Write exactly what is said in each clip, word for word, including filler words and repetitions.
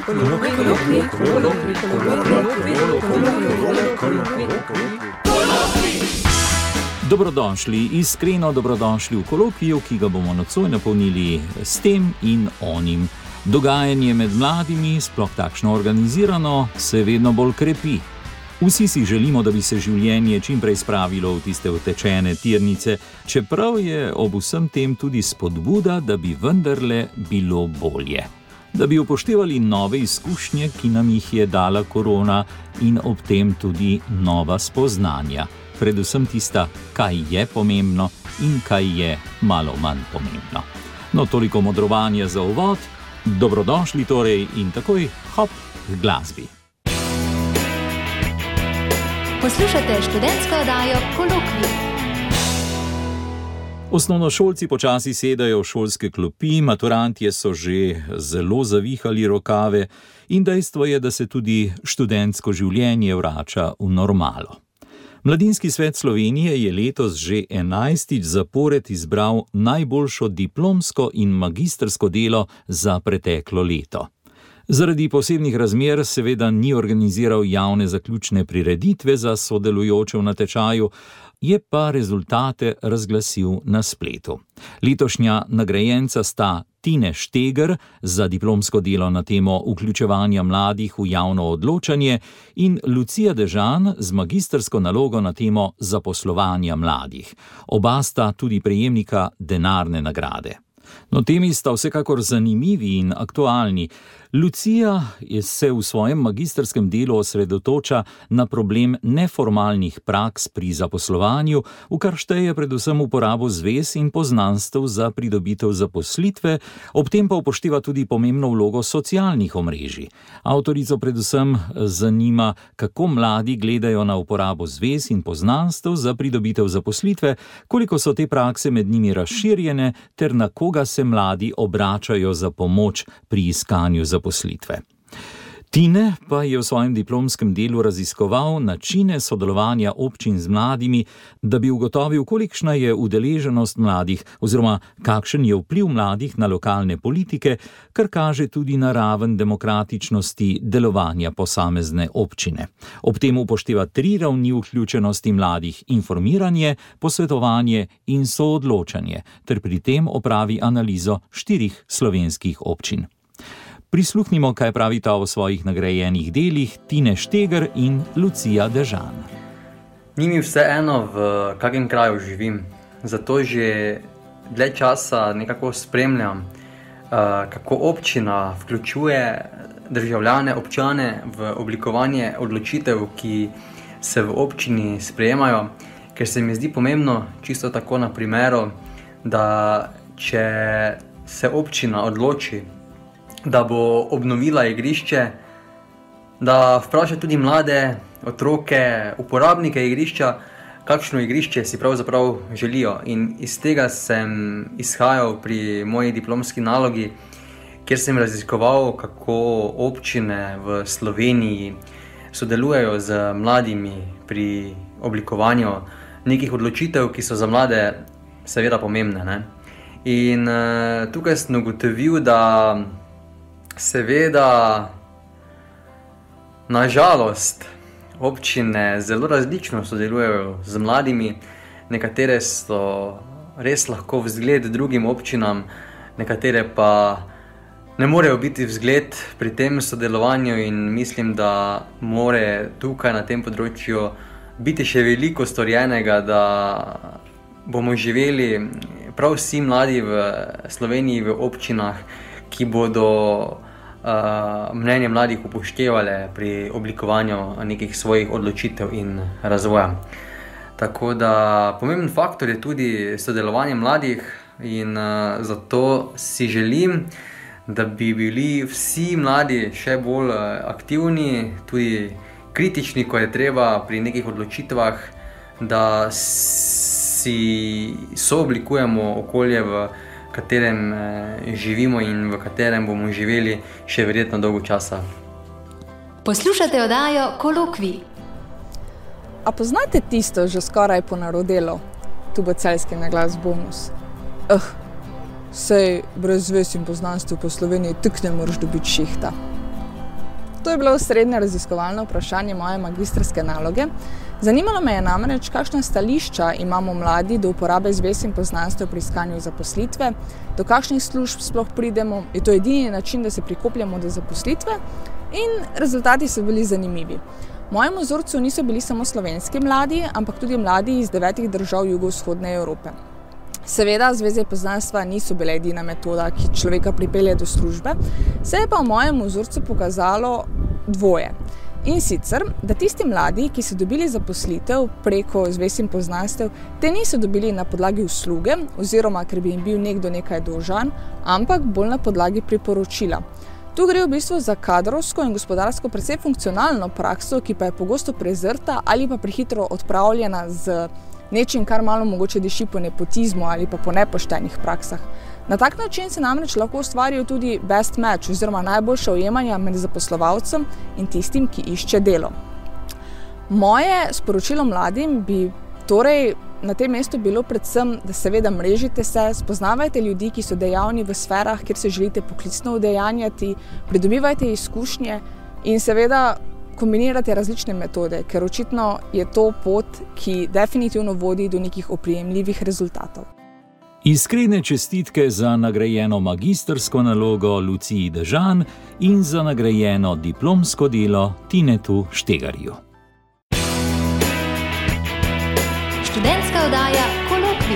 Dobrodošli, iskreno dobrodošli v kolokviju, ki ga bomo nocoj napolnili s tem in onim. Dogajanje med mladimi, sploh takšno organizirano, se vedno bolj krepi. Vsi si želimo, da bi se življenje čim prej spravilo v tiste utečene tirnice, čeprav je ob vsem tem tudi spodbuda, da bi vendarle bilo bolje. Da bi upoštevali nove izkušnje, ki nam jih je dala korona, in ob tem tudi nova spoznanja. Predvsem tista, kaj je pomembno in kaj je malo manj pomembno. No, toliko modrovanja za uvod. Dobrodošli torej in takoj hop k glasbi. Poslušate študentsko oddajo Kolokvij. Osnovnošolci počasi sedajo v šolske klopi, maturantje so že zelo zavihali rokave in dejstvo je, da se tudi študentsko življenje vrača v normalo. Mladinski svet Slovenije je letos že enajstič zapored izbral najboljšo diplomsko in magistrsko delo za preteklo leto. Zaradi posebnih razmer seveda ni organiziral javne zaključne prireditve za sodelujoče v natečaju, je pa rezultate razglasil na spletu. Letošnja nagrajenca sta Tine Šteger za diplomsko delo na temo vključevanja mladih v javno odločanje in Lucija Dežan z magistrsko nalogo na temo zaposlovanja mladih. Oba sta tudi prejemnika denarne nagrade. No, temi sta vsekakor zanimivi in aktualni. Lucija se v svojem magistrskem delu osredotoča na problem neformalnih praks pri zaposlovanju, v kar šteje predvsem uporabo zvez in poznanstev za pridobitev zaposlitve, ob tem pa upošteva tudi pomembno vlogo socialnih omrežij. Avtorico predvsem zanima, kako mladi gledajo na uporabo zvez in poznanstev za pridobitev zaposlitve, koliko so te prakse med njimi razširjene ter na koga se mladi obračajo za pomoč pri iskanju zaposlitve. Tine pa je v svojem diplomskem delu raziskoval načine sodelovanja občin z mladimi, da bi ugotovil, kolikšna je udeleženost mladih oziroma kakšen je vpliv mladih na lokalne politike, kar kaže tudi na raven demokratičnosti delovanja posamezne občine. Ob tem upošteva tri ravni vključenosti mladih: informiranje, posvetovanje in soodločanje, ter pri tem opravi analizo štirih slovenskih občin. Prisluhnimo, kaj pravita o svojih nagrajenih delih Tine Šteger in Lucija Dežan. Ni mi vseeno, v kakem kraju živim, zato že dlje časa nekako spremljam, kako občina vključuje državljane, občane v oblikovanje odločitev, ki se v občini sprejemajo, ker se mi zdi pomembno, čisto tako na primeru, da če se občina odloči, da bo obnovila igrišče, da vpraša tudi mlade, otroke, uporabnike igrišča, kakšno igrišče si pravzaprav želijo. In iz tega sem izhajal pri moji diplomski nalogi, kjer sem raziskoval, kako občine v Sloveniji sodelujejo z mladimi pri oblikovanju nekih odločitev, ki so za mlade seveda pomembne, ne? In uh, tukaj sem ugotovil, da seveda, nažalost, občine zelo različno sodelujejo z mladimi. Nekatere so res lahko vzgled drugim občinam, nekatere pa ne morejo biti vzgled pri tem sodelovanju in mislim, da more tukaj na tem področju biti še veliko storjenega, da bomo živeli prav vsi mladi v Sloveniji v občinah, ki bodo uh, mnenje mladih upoštevale pri oblikovanju nekih svojih odločitev in razvoja. Tako da pomemben faktor je tudi sodelovanje mladih in uh, zato si želim, da bi bili vsi mladi še bolj aktivni, tudi kritični, ko je treba pri nekih odločitvah, da si sooblikujemo okolje, v katerem živimo in v katerem bomo živeli še verjetno dolgo časa. Poslušate oddajo Kolokvij. A poznate tisto že skoraj ponarodelo? Tu bo celjski naglas bonus. Eh, sej brez zvez in poznanstv po Sloveniji tik ne moraš dobiti šihta. To je bilo srednje raziskovalno vprašanje moje magistrske naloge. Zanimalo me je namreč, kakšna stališča imamo mladi do uporabe zvez in poznanstev pri iskanju zaposlitve, do kakšnih služb sploh pridemo, je to edini način, da se prikopljamo do zaposlitve, in rezultati so bili zanimivi. Mojemu vzorcu niso bili samo slovenski mladi, ampak tudi mladi iz devetih držav jugovzhodne Evrope. Seveda, zveze poznanstva niso bile edina metoda, ki človeka pripelje do službe, se je pa v mojem vzorcu pokazalo dvoje. In sicer, da tisti mladi, ki so dobili zaposlitev preko zvez in poznanstev, te niso dobili na podlagi usluge oziroma ker bi jim bil nekdo nekaj dolžan, ampak bolj na podlagi priporočila. Tu gre v bistvu za kadrovsko in gospodarsko precej funkcionalno prakso, ki pa je pogosto prezrta ali pa prehitro odpravljena z nečim, kar malo mogoče diši po nepotizmu ali pa po nepoštenih praksah. Na tak način se namreč lahko ustvarijo tudi best match oziroma najboljša ujemanja med zaposlovalcem in tistim, ki išče delo. Moje sporočilo mladim bi torej na tem mestu bilo predvsem, da seveda mrežite se, spoznavajte ljudi, ki so dejavni v sferah, kjer se želite poklicno udejanjati, pridobivajte izkušnje in seveda kombinirate različne metode, ker očitno je to pot, ki definitivno vodi do nekih oprijemljivih rezultatov. Iskrene čestitke za nagrajeno magistrsko nalogo Luciji Dežan in za nagrajeno diplomsko delo Tinetu Štegarju. Študentska oddaja Kolokvij.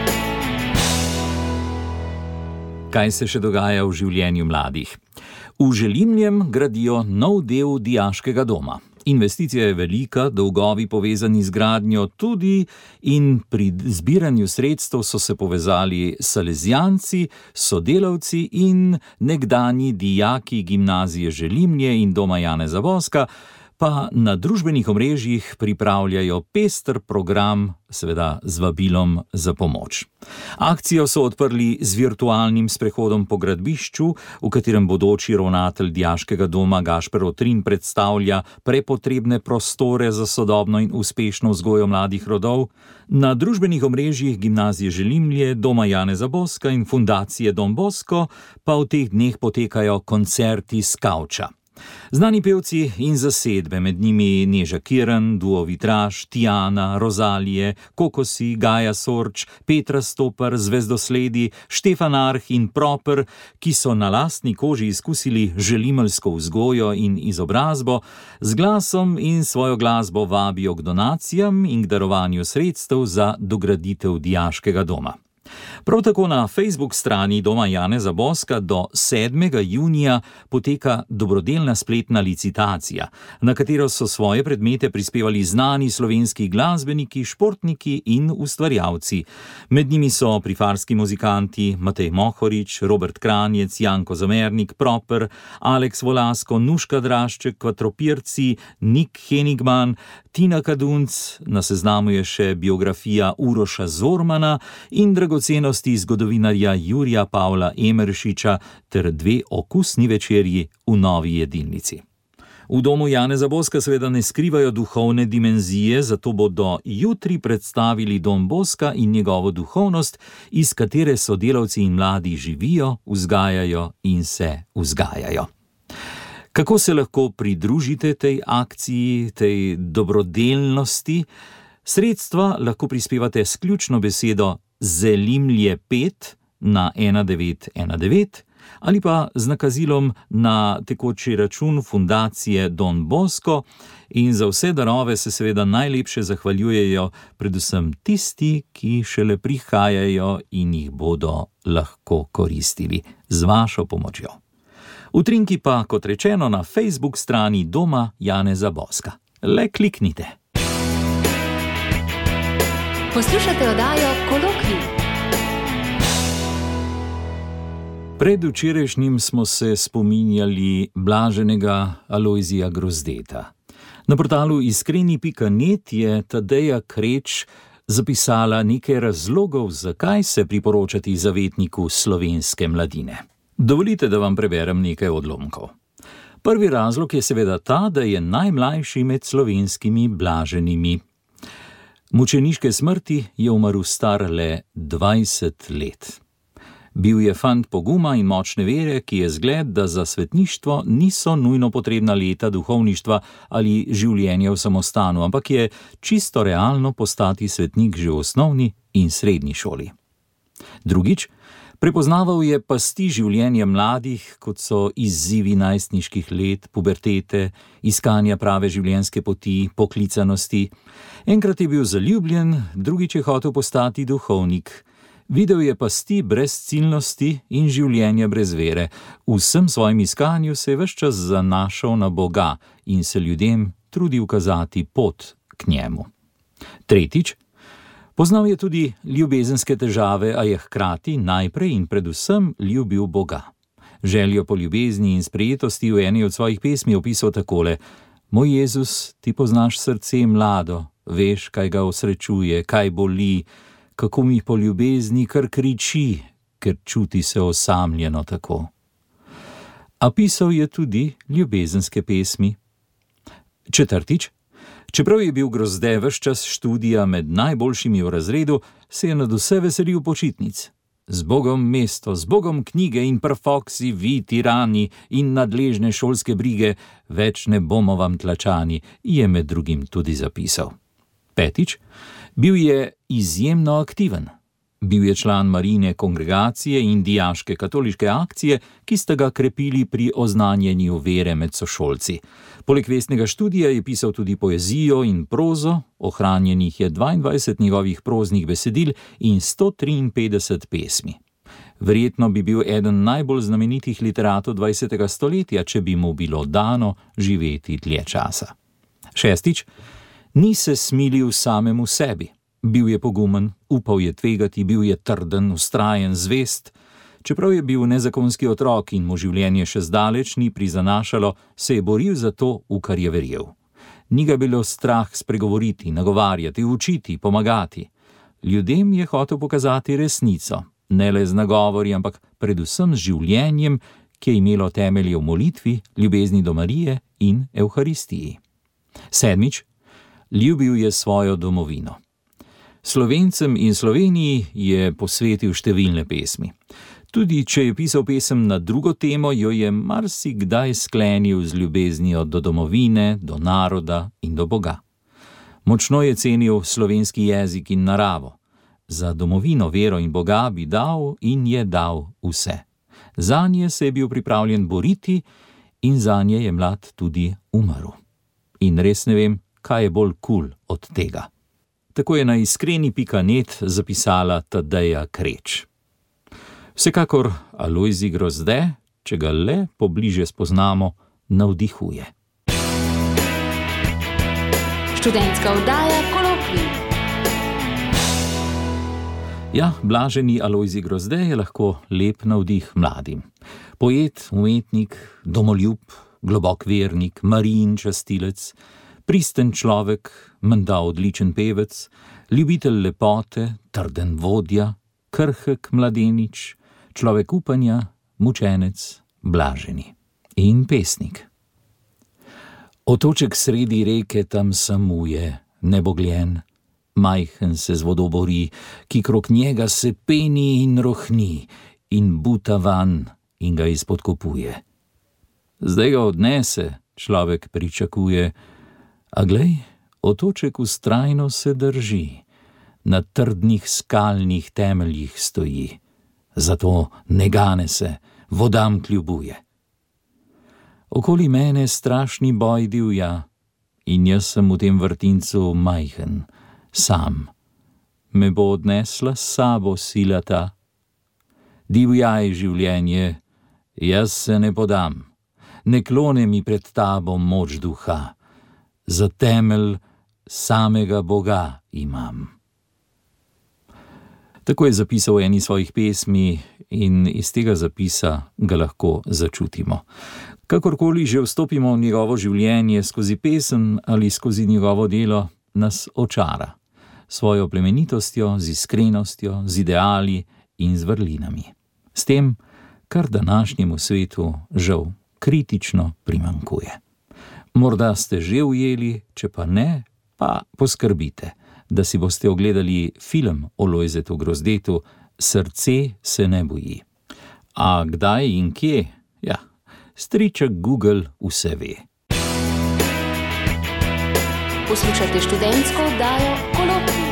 Kaj se še dogaja v življenju mladih? V Želimljem gradijo nov del dijaškega doma. Investicija je velika, dolgovi povezani z gradnjo tudi in pri zbiranju sredstev so se povezali salezijanci, sodelavci in nekdanji dijaki gimnazije Želimlje in doma Janeza Boska, pa na družbenih omrežjih pripravljajo pester program, seveda z vabilom za pomoč. Akcijo so odprli z virtualnim sprehodom po gradbišču, v katerem bodoči ravnatelj dijaškega doma Gašper Otrin predstavlja prepotrebne prostore za sodobno in uspešno vzgojo mladih rodov. Na družbenih omrežjih gimnazije Želimlje, doma Janeza Boska in fundacije Don Bosco pa v teh dneh potekajo koncerti s kavča. Znani pevci in zasedbe, med njimi Neža Kirn, Duo Vitraž, Tijana, Rozalije, Kokosi, Gaja Sorč, Petra Stopar, Zvezdosledi, Štefan Arh in Proper, ki so na lastni koži izkusili želimeljsko vzgojo in izobrazbo, z glasom in svojo glasbo vabijo k donacijam in k darovanju sredstev za dograditev dijaškega doma. Prav tako na Facebook strani doma Janeza Boska do sedmega junija poteka dobrodelna spletna licitacija, na katero so svoje predmete prispevali znani slovenski glasbeniki, športniki in ustvarjalci. Med njimi so prifarski muzikanti Matej Mohorič, Robert Kranjec, Janko Zamernik, Proper, Aleks Volasko, Nuška Drašček, Kvatropirci, Nik Henigman, Tina Kadunc, na seznamu je še biografija Uroša Zormana in dragocenosti zgodovinarja Jurija Pavla Emeršiča ter dve okusni večerji v novi jedilnici. V domu Janeza Boska seveda ne skrivajo duhovne dimenzije, zato bodo jutri predstavili Don Boska in njegovo duhovnost, iz katere sodelavci in mladi živijo, vzgajajo in se vzgajajo. Kako se lahko pridružite tej akciji, tej dobrodelnosti? Sredstva lahko prispevate s ključno besedo Zelimlje pet na ena devet ena devet ali pa z nakazilom na tekoči račun fundacije Don Bosco, in za vse darove se seveda najlepše zahvaljujejo predvsem tisti, ki šele prihajajo in jih bodo lahko koristili z vašo pomočjo. Utrinki pa, kot rečeno, na Facebook strani doma Janeza Boska. Le kliknite. Poslušate oddajo Kolokvij. Predvčerajšnjim smo se spominjali blaženega Alojzija Grozdeta. Na portalu iskreni pika net je Tadeja Kreč zapisala nekaj razlogov, zakaj se priporočati zavetniku slovenske mladine. Dovolite, da vam preberem nekaj odlomkov. Prvi razlog je seveda ta, da je najmlajši med slovenskimi blaženimi. Mučeniške smrti je umrl star le dvajset let. Bil je fant poguma in močne vere, ki je zgled, da za svetništvo niso nujno potrebna leta duhovništva ali življenje v samostanu, ampak je čisto realno postati svetnik že v osnovni in srednji šoli. Drugič, prepoznaval je pasti življenja mladih, kot so izzivi najstniških let, pubertete, iskanja prave življenjske poti, poklicanosti. Enkrat je bil zaljubljen, drugič je hotel postati duhovnik. Videl je pasti brezciljnosti in življenja brez vere. V vsem svojem iskanju se je ves čas zanašal na Boga in se ljudem trudil kazati pot k njemu. Tretjič, poznal je tudi ljubezenske težave, a je hkrati najprej in predvsem ljubil Boga. Željo po ljubezni in sprejetosti v eni od svojih pesmi opisal takole: Moj Jezus, ti poznaš srce mlado, veš, kaj ga osrečuje, kaj boli, kako mi po ljubezni kar kriči, ker čuti se osamljeno tako. A pisal je tudi ljubezenske pesmi. Četrtič, čeprav je bil Grozde ves čas študija med najboljšimi v razredu, se je nadvse veselil počitnic. Z Bogom mesto, z Bogom knjige in prfoksi, vi tirani in nadležne šolske brige, več ne bomo vam tlačani, je med drugim tudi zapisal. Petič, bil je izjemno aktiven. Bil je član Marijine kongregacije in dijaške katoliške akcije, ki sta ga krepili pri oznanjenju vere med sošolci. Poleg vestnega študija je pisal tudi poezijo in prozo, ohranjenih je dvaindvajset njegovih proznih besedil in sto triinpetdeset pesmi. Verjetno bi bil eden najbolj znamenitih literatov dvajsetega stoletja, če bi mu bilo dano živeti dlje časa. Šestič, ni se smilil samemu sebi. Bil je pogumen, upal je tvegati, bil je trden, vztrajen, zvest. Čeprav je bil nezakonski otrok in mu življenje še zdaleč ni prizanašalo, se je boril za to, v kar je verjel. Ni ga bilo strah spregovoriti, nagovarjati, učiti, pomagati. Ljudem je hotel pokazati resnico, ne le z nagovori, ampak predvsem z življenjem, ki je imelo temelje v molitvi, ljubezni do Marije in Evharistiji. Sedmič, ljubil je svojo domovino. Slovencem in Sloveniji je posvetil številne pesmi. Tudi če je pisal pesem na drugo temo, jo je marsikdaj sklenil z ljubeznijo do domovine, do naroda in do Boga. Močno je cenil slovenski jezik in naravo. Za domovino, vero in Boga bi dal in je dal vse. Zanje se je bil pripravljen boriti in zanje je mlad tudi umrl. In res ne vem, kaj je bolj kul od tega. Tako je na iskreni pika net zapisala Tadeja Kreč. Vsekakor Alojzij Grozde, če ga le pobliže spoznamo, navdihuje. Študentska oddaja Kolokvij. Ja, blaženi Alojzij Grozde je lahko lep navdih mladim. Poet, umetnik, domoljub, globok vernik, Marijin častilec, pristen človek, menda odličen pevec, ljubitelj lepote, trden vodja, krhek mladenič, človek upanja, mučenec, blaženi in pesnik. Otoček sredi reke tam samuje, nebogljen, majhen se z vodo bori, ki krog njega se peni in rohni in buta van in ga izpodkopuje. Zdaj ga odnese, človek pričakuje, a glej, otoček vztrajno se drži, na trdnih skalnih temeljih stoji, zato ne gane se, vodam kljubuje. Okoli mene strašni boj divja in jaz sem v tem vrtincu majhen, sam. Me bo odnesla s sabo sila ta. Divjaj življenje, jaz se ne podam, ne klone mi pred tabo moč duha, za temelj samega Boga imam. Tako je zapisal v eni svojih pesmi in iz tega zapisa ga lahko začutimo. Kakorkoli že vstopimo v njegovo življenje skozi pesem ali skozi njegovo delo, nas očara. Svojo plemenitostjo, z iskrenostjo, z ideali in z vrlinami. S tem, kar današnjemu svetu žal kritično primanjkuje. Morda ste že ujeli, če pa ne, pa poskrbite, da si boste ogledali film o Lojzetu Grozdetu srce se ne boji. A kdaj in kje? Ja, striček Google vse ve. Poslušajte študentsko oddajo Kolokvij.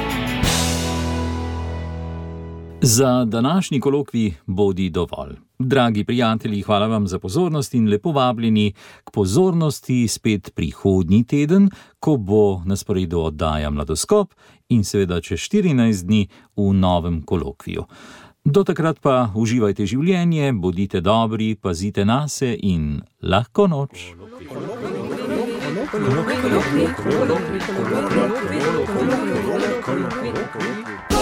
Za današnji kolokvij bodi dovolj. Dragi prijatelji, hvala vam za pozornost in lepo vabljeni k pozornosti spet prihodnji teden, ko bo na sporedu oddaja Mladoskop in seveda čez štirinajst dni v novem kolokviju. Do takrat pa uživajte življenje, bodite dobri, pazite nase in lahko noč. Kolokvij, kolokvij, kolokvij, kolokvij, kolokvij, kolokvij, kolokvij, kolokvij, kolokvij.